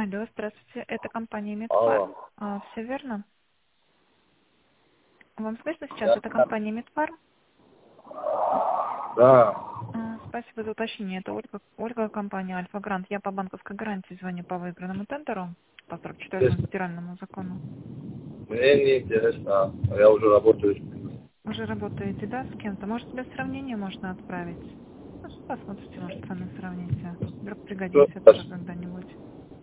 Алло, здравствуйте. Это компания Алло. Медфарм. Все верно? Вам слышно сейчас? Да, Это компания Медфарм. да. Спасибо за уточнение. Это Ольга, компания Альфа Грант. Я по банковской гарантии звоню по выигранному тендеру по 44-му Интересно. федеральному закону. Мне не интересно. Я уже работаю. Уже работаете, да, с кем-то? Может, без сравнения можно отправить? Ну, посмотрите, может, цены сравните. Вдруг Что пригодится тоже спрашиваете? когда-нибудь.